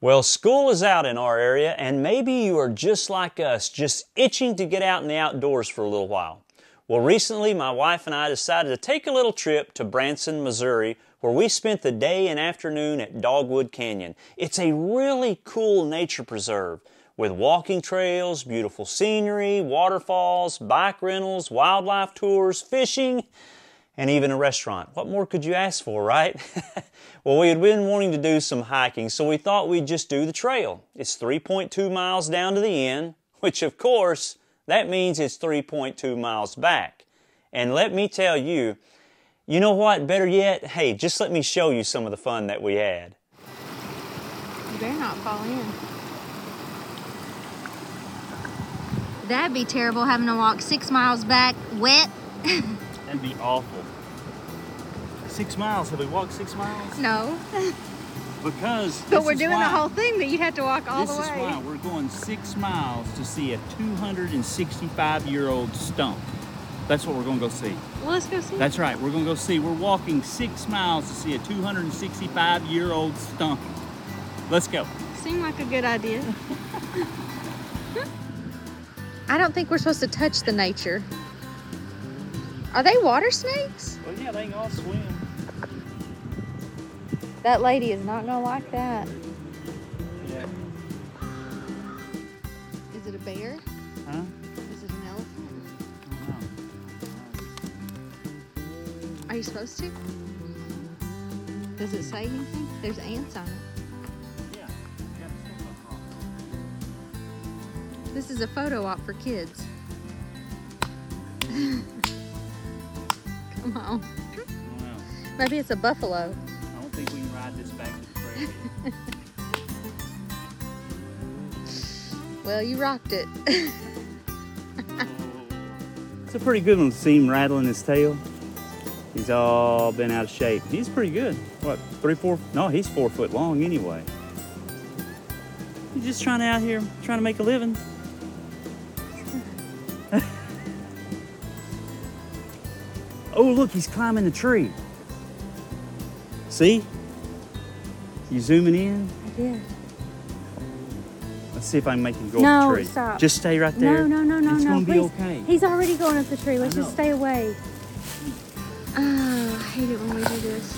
Well, school is out in our area, and maybe you are just like us, just itching to get out in the outdoors for a little while. Well, recently my wife and I decided to take a little trip to Branson, Missouri, where we spent the day and afternoon at Dogwood Canyon. It's a really cool nature preserve with walking trails, beautiful scenery, waterfalls, bike rentals, wildlife tours, fishing, and even a restaurant. What more could you ask for, right? Well, we had been wanting to do some hiking, so we thought we'd just do the trail. It's 3.2 miles down to the end, which of course, that means it's 3.2 miles back. And let me tell you, you know what, better yet, hey, just let me show you some of the fun that we had. You better not fall in. That'd be terrible, having to walk 6 miles back wet. That'd be awful. 6 miles, have we walked 6 miles? No. Because But we're doing the whole thing, but you'd have to walk all the way. This is why we're going 6 miles to see a 265-year-old stump. That's what we're going to go see. Well, let's go see. That's right, we're going to go see. We're walking 6 miles to see a 265-year-old stump. Let's go. Seemed like a good idea. I don't think we're supposed to touch the nature. Are they water snakes? Well, yeah, they can all swim. That lady is not gonna like that. Yeah. Is it a bear? Huh? Is it an elephant? I don't know. Are you supposed to? Does it say anything? There's ants on it. Yeah. This is a photo op for kids. Come on. Maybe it's a buffalo. I don't think we can ride this back to the prairie. Well, you rocked it. It's a pretty good one to see him rattling his tail. He's all been out of shape. He's pretty good. What, 3, 4? No, he's 4 foot long anyway. He's just trying to make a living. Oh, look, he's climbing the tree. See? You zooming in? I did. Let's see if I can make him go up the tree. No, stop. Just stay right there. No, It's gonna be please. okay. He's already going up the tree. Let's I just know. stay away. Oh, I hate it when we do this.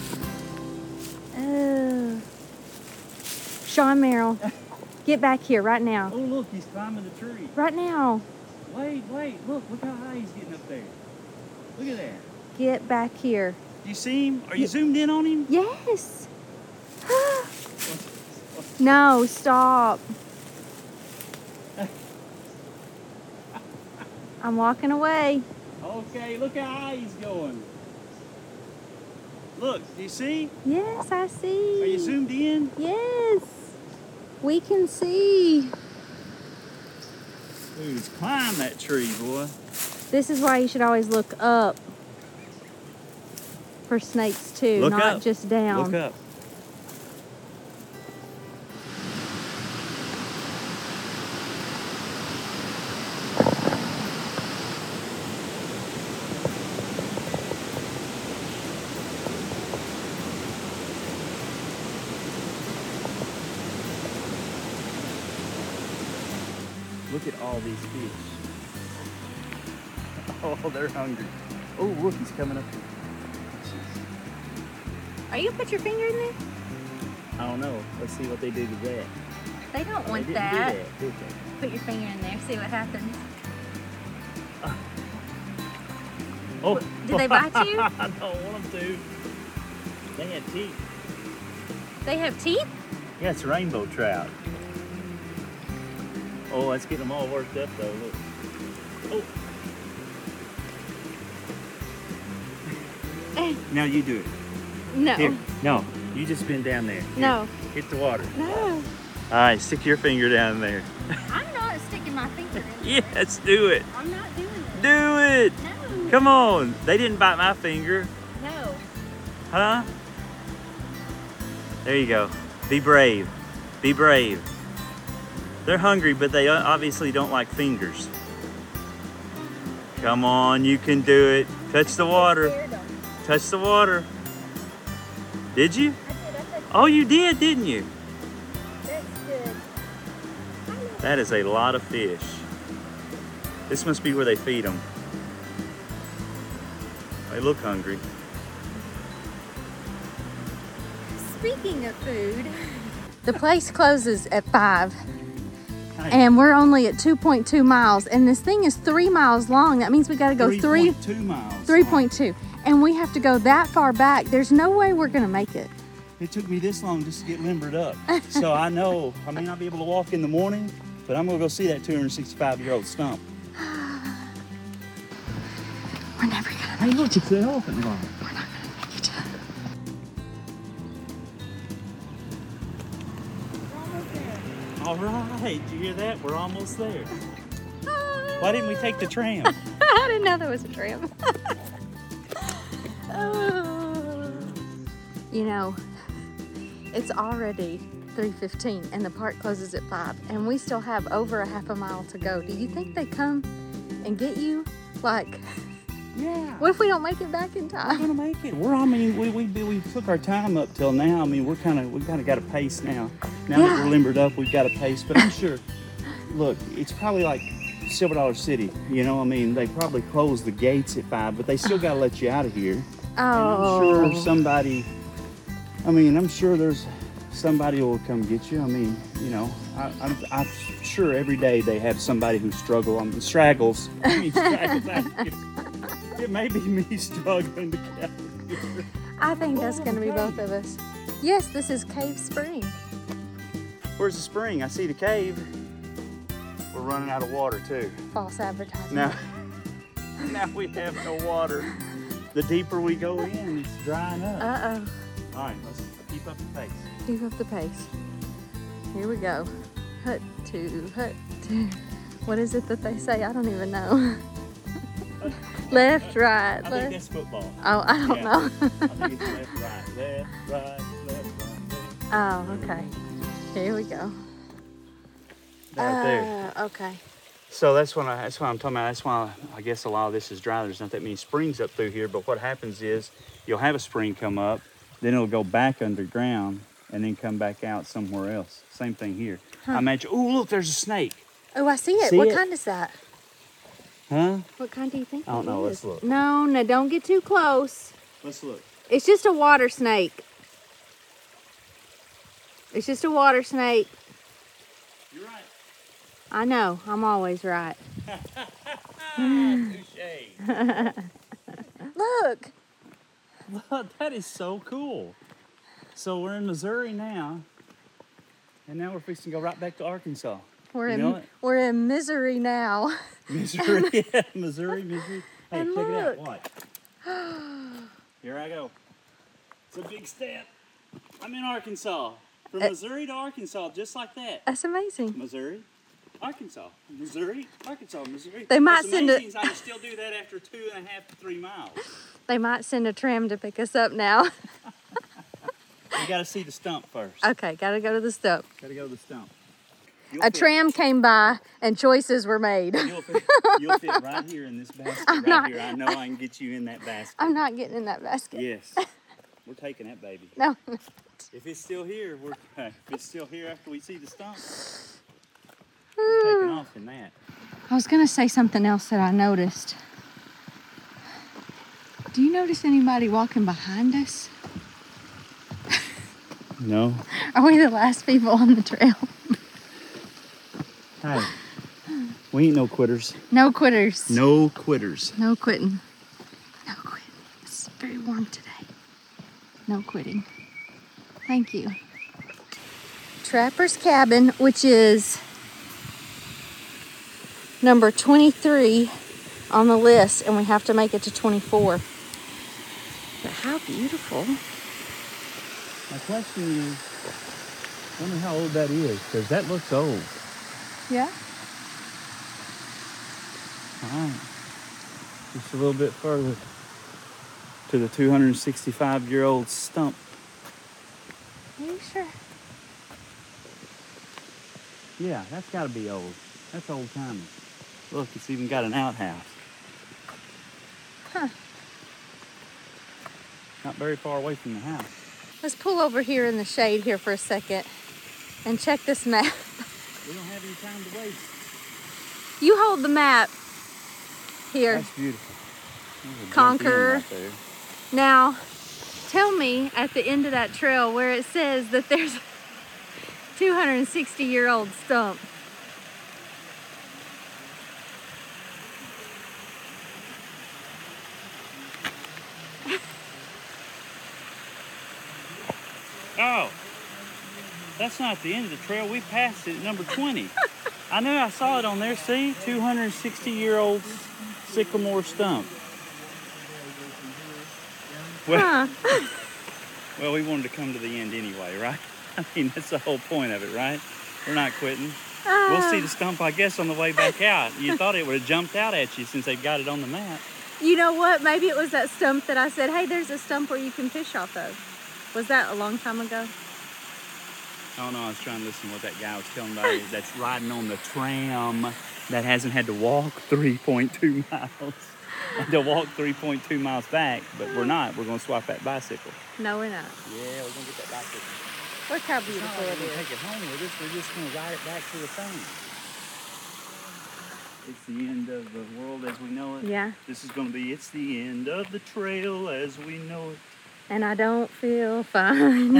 Oh. Sean Merrill, get back here right now. Oh, look, he's climbing the tree. Right now. Wait, look how high he's getting up there. Look at that. Get back here. Do you see him? Are you zoomed in on him? Yes. No, stop. I'm walking away. Okay, look how high he's going. Look, do you see? Yes, I see. Are you zoomed in? Yes. We can see. Dude, climb that tree, boy. This is why you should always look up for snakes too, Look not up. just down. Look up. Look at all these fish. Oh, they're hungry. Oh, look, he's coming up here. Are you gonna put your finger in there? I don't know. Let's see what they do to that. They don't want They didn't that. do that, did they? Put your finger in there, see what happens. Oh. Did they bite you? I don't want them to. They have teeth. They have teeth? Yeah, it's rainbow trout. Oh, that's getting them all worked up though. Look. Oh. Now you do it. No. Here. No. You just been down there. Here. No. Hit the water. No. All right, stick your finger down there. I'm not sticking my finger in there. Yes, do it. I'm not doing it. Do it. No. Come on. They didn't bite my finger. No. Huh? There you go. Be brave. Be brave. They're hungry, but they obviously don't like fingers. Come on, you can do it. Touch the water. Touch the water. Did you? I did. Oh, you did, didn't you? That's That is a lot of fish. This must be where they feed them. They look hungry. Speaking of food, the place closes at 5. And we're only at 2.2 miles, and this thing is 3 miles long. That means we got to go 3.2 miles. 3.2, and we have to go that far back. There's no way we're gonna make it. It took me this long just to get limbered up. So I know I may not be able to walk in the morning, but I'm gonna go see that 265-year-old stump. We're never gonna Hey, look, it's the elephant rock. We're not gonna make it. All right, did you hear that? We're almost there. Why didn't we take the tram? I didn't know there was a tram. Oh. You know, it's already 3:15 and the park closes at 5, and we still have over a half a mile to go. Do you think they come and get you? Like, Yeah. what if we don't make it back in We're time? gonna make it. We took our time up till now. I mean, we've kind of got a pace now. Now that we're limbered up, we've got a pace. But I'm sure. Look, it's probably like Silver Dollar City. You know, I mean, they probably close the gates at 5, but they still gotta let you out of here. Oh. And I'm sure somebody. I mean, I'm sure there's somebody who will come get you. I mean, you know, I'm sure every day they have somebody who straggles. I mean, straggles out here. It may be me struggling to get out of here. I think that's gonna be both of us. Yes, this is Cave Spring. Where's the spring? I see the cave. We're running out of water too. False advertising. Now we have no water. The deeper we go in, it's drying up. Uh-oh. All right, let's keep up the pace. Keep up the pace. Here we go. Hut two, hut two. What is it that they say? I don't even know. Left, right, I think left. that's football. Oh, I don't know. I think it's left, right, left, right, left, right. Oh, okay. Here we go. Right there. Okay. So that's what I'm talking about. That's why I guess a lot of this is dry. There's not that many springs up through here. But what happens is you'll have a spring come up, then it'll go back underground, and then come back out somewhere else. Same thing here. I imagine. Oh, look, there's a snake. Oh, I see it. See What it? kind is that? Huh? What kind do you think? I don't it know. is? Let's look. No, don't get too close. Let's look. It's just a water snake. It's just a water snake. You're right. I know. I'm always right. Touche. Look. Look, that is so cool. So we're in Missouri now, and now we're fixing to go right back to Arkansas. We're in misery now. Missouri, yeah, Missouri. Hey, And check it out. look. What? Here I go. It's a big step. I'm in Arkansas. From Missouri to Arkansas, just like that. That's amazing. Missouri, Arkansas, Missouri, Arkansas, Missouri. They might What's send amazing is I can still do that after 2.5 to 3 miles. They might send a tram to pick us up now. You got to see the stump first. Okay, gotta go to the stump. Got to go to the stump. A tram came by and choices were made. You'll fit right here in this basket here. I know I can get you in that basket. I'm not getting in that basket. Yes. We're taking that baby. No. If it's still here, if it's still here after we see the stump, we're taking off in that. I was gonna say something else that I noticed. Do you notice anybody walking behind us? No. Are we the last people on the trail? Hey, we ain't no quitters. No quitters. No quitters. No quitting. No quitting. It's very warm today. No quitting. Thank you. Trapper's Cabin, which is number 23 on the list, and we have to make it to 24. But how beautiful. My question is, I wonder how old that is, because that looks old. Yeah? All right. Just a little bit further to the 265-year-old stump. Are you sure? Yeah, that's got to be old. That's old timey. Look, it's even got an outhouse. Huh. Not very far away from the house. Let's pull over here in the shade here for a second and check this map. We don't have any time to waste. You hold the map. Here. That's beautiful. There's a Conqueror. jump in right there. Now, tell me at the end of that trail where it says that there's a 260-year-old stump. Oh, that's not the end of the trail. We passed it at number 20. I knew I saw it on there. See, 260-year-old sycamore stump. Well, well, we wanted to come to the end anyway, right? I mean, that's the whole point of it, right? We're not quitting. We'll see the stump, I guess, on the way back out. You thought it would have jumped out at you since they've got it on the map. You know what? Maybe it was that stump that I said, hey, there's a stump where you can fish off of. Was that a long time ago? Oh no, I was trying to listen to what that guy was telling about. That's riding on the tram that hasn't had to walk 3.2 miles. And to walk 3.2 miles back, but we're not. We're going to swap that bicycle. No, we're not. Yeah, we're going to get that bicycle. Look how beautiful We're it going to is. take it home with us. We're just going to ride it back to the thing. It's the end of the world as we know it. Yeah. This is going to be, it's the end of the trail as we know it. And I don't feel fine.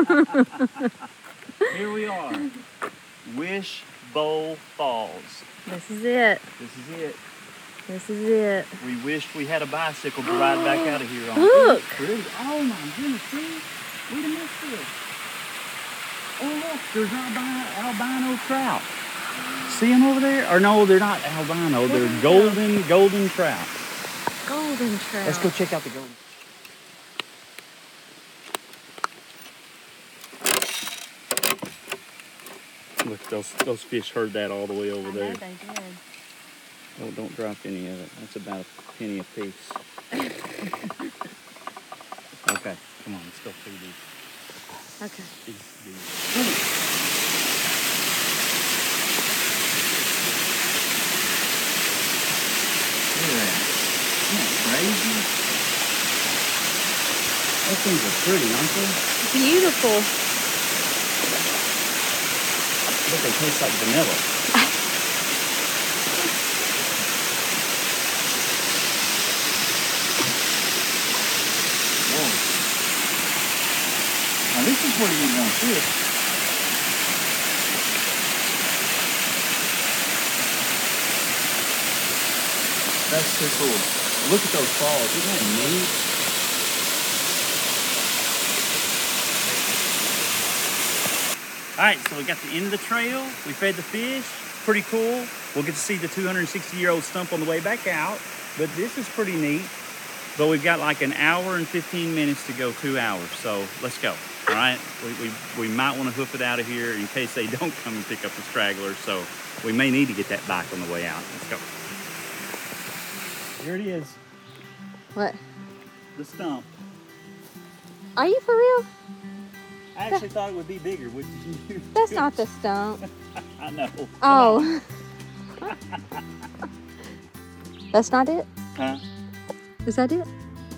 Here we are. Wishbowl Falls. This is it. This is it. This is it. We wished we had a bicycle to ride back out of here on. Look. Pretty. Oh my goodness, see? We done missed this. Oh look, there's albino trout. See them over there? Or no, they're not albino. They're golden trout. Golden trout. Let's go check out the golden. Look, those fish heard that all the way over there. I know they did. Oh, don't drop any of it. That's about a penny a piece. Okay, come on, let's go feed these. Okay. Look at that. Isn't that crazy? Those things are pretty, aren't they? Beautiful. But they taste like vanilla. Whoa. Now this is where you want fish. That's so cool. Look at those falls. Isn't that neat? All right, so we got the end of the trail. We fed the fish. Pretty cool. We'll get to see the 260-year-old stump on the way back out. But this is pretty neat. But we've got like an hour and 15 minutes to go, 2 hours. So let's go. All right. We might want to hoof it out of here in case they don't come and pick up the stragglers. So we may need to get that bike on the way out. Let's go. Here it is. What? The stump. Are you for real? I actually thought it would be bigger, wouldn't you? That's not the stump. I know. Oh. That's not it? Huh? Is that it?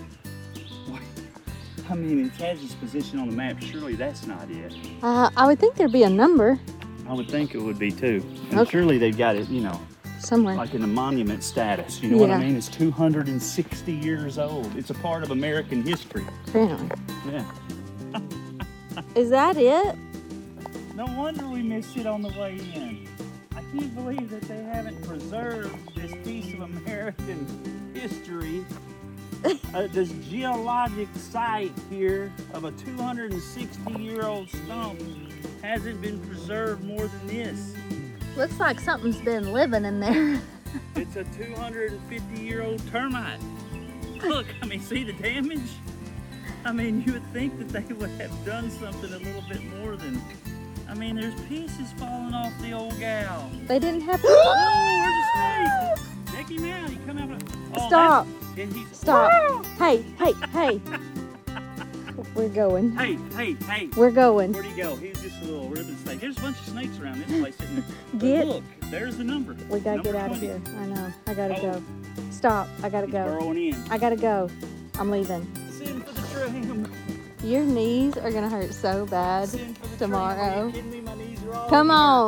I mean, in Taz's position on the map, surely that's not it. I would think there'd be a number I would think it would be too. And Okay. surely they've got it, you know, somewhere. like in a monument status. You know what I Yeah. mean? It's 260 years old. It's a part of American history. Apparently. Yeah. Is that it? No wonder we missed it on the way in. I can't believe that they haven't preserved this piece of American history. This geologic site here of a 260-year-old stump hasn't been preserved more than this. Looks like something's been living in there. It's a 250-year-old termite. Look, I mean, see the damage? I mean, you would think that they would have done something a little bit more than... I mean, there's pieces falling off the old gal. They didn't have to. Oh, where's the snake? Check him out. He come out. Oh, Stop. yeah, he's... Stop. Hey, hey, hey. We're going. Hey, hey, hey. We're going. Where'd he go? He was just a little ribbon snake. There's a bunch of snakes around this place, isn't there? But Get- look, there's the number. We gotta Number get out of 20. here. I know. I gotta Oh. go. Stop. I gotta He's go. burrowing in. I gotta go. I'm leaving. Send for the tram. Your knees are gonna hurt so bad Send for the tomorrow. tram. Are you kidding me? My knees are all Come here. on.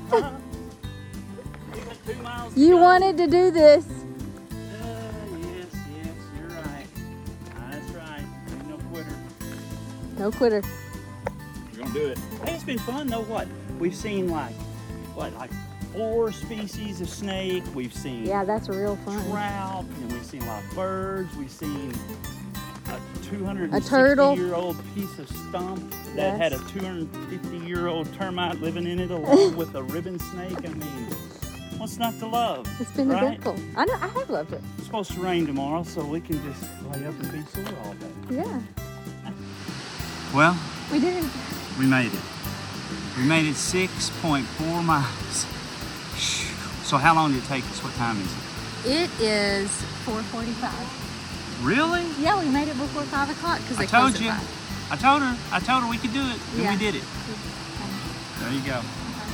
Huh? We got 2 miles to You go. wanted to do this. Yes, you're right. That's right. Ain't no quitter. No quitter. We're gonna do it. Hey, it's been fun though. What? We've seen like 4 species of snake. We've seen Yeah, that's real fun. trout, and we've seen a lot of birds. We've seen a 260 turtle. year old piece of stump that had a Yes. 250-year-old termite living in it along with a ribbon snake. I mean, what's not to love? It's been right? eventful. I know, I have loved it. It's supposed to rain tomorrow, so we can just lay up and be sore all day. Yeah, Well, we did. we made it. We made it 6.4 miles. So how long did it take us? What time is it? It is 4:45. Really? Yeah, we made it before 5 o'clock because I they close told you. at 5. I told her we could do it. And Yeah. we did it. There you go.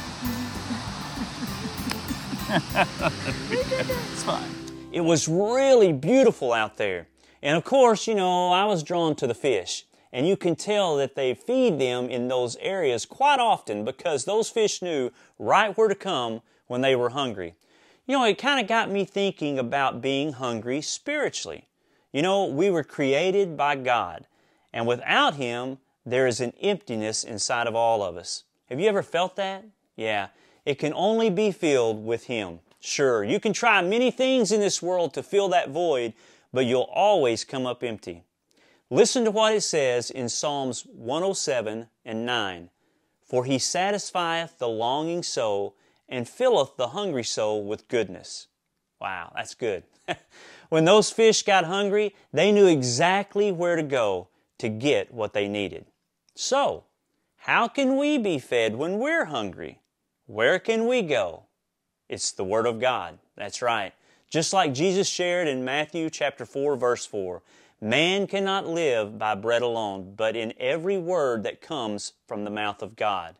It's fine. It was really beautiful out there. And of course, you know, I was drawn to the fish. And you can tell that they feed them in those areas quite often because those fish knew right where to come when they were hungry. You know, it kind of got me thinking about being hungry spiritually. You know, we were created by God, and without Him, there is an emptiness inside of all of us. Have you ever felt that? Yeah, it can only be filled with Him. Sure, you can try many things in this world to fill that void, but you'll always come up empty. Listen to what it says in Psalms 107 and 9. For He satisfieth the longing soul, and filleth the hungry soul with goodness. Wow, that's good. When those fish got hungry, they knew exactly where to go to get what they needed. So, how can we be fed when we're hungry? Where can we go? It's the Word of God. That's right. Just like Jesus shared in Matthew chapter 4, verse 4, man cannot live by bread alone, but in every word that comes from the mouth of God.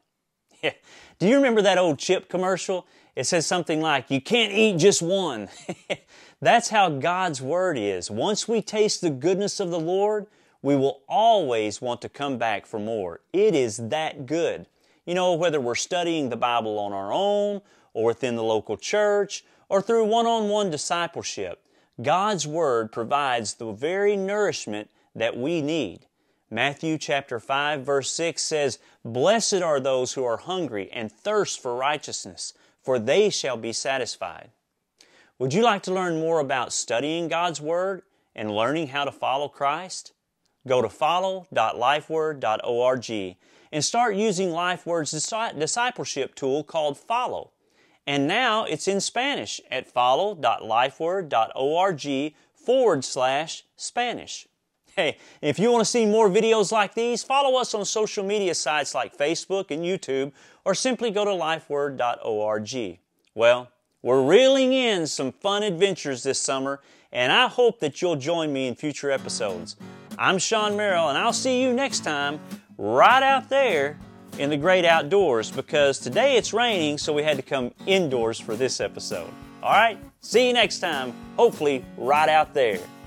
Do you remember that old chip commercial? It says something like, you can't eat just one. That's how God's Word is. Once we taste the goodness of the Lord, we will always want to come back for more. It is that good. You know, whether we're studying the Bible on our own, or within the local church, or through one-on-one discipleship, God's Word provides the very nourishment that we need. Matthew chapter 5 verse 6 says, Blessed are those who are hungry and thirst for righteousness, for they shall be satisfied. Would you like to learn more about studying God's Word and learning how to follow Christ? Go to follow.lifeword.org and start using LifeWord's discipleship tool called Follow. And now it's in Spanish at follow.lifeword.org/Spanish. Hey, if you want to see more videos like these, follow us on social media sites like Facebook and YouTube, or simply go to lifeword.org. Well, we're reeling in some fun adventures this summer, and I hope that you'll join me in future episodes. I'm Sean Merrill, and I'll see you next time right out there in the great outdoors, because today it's raining, so we had to come indoors for this episode. All right, see you next time, hopefully right out there.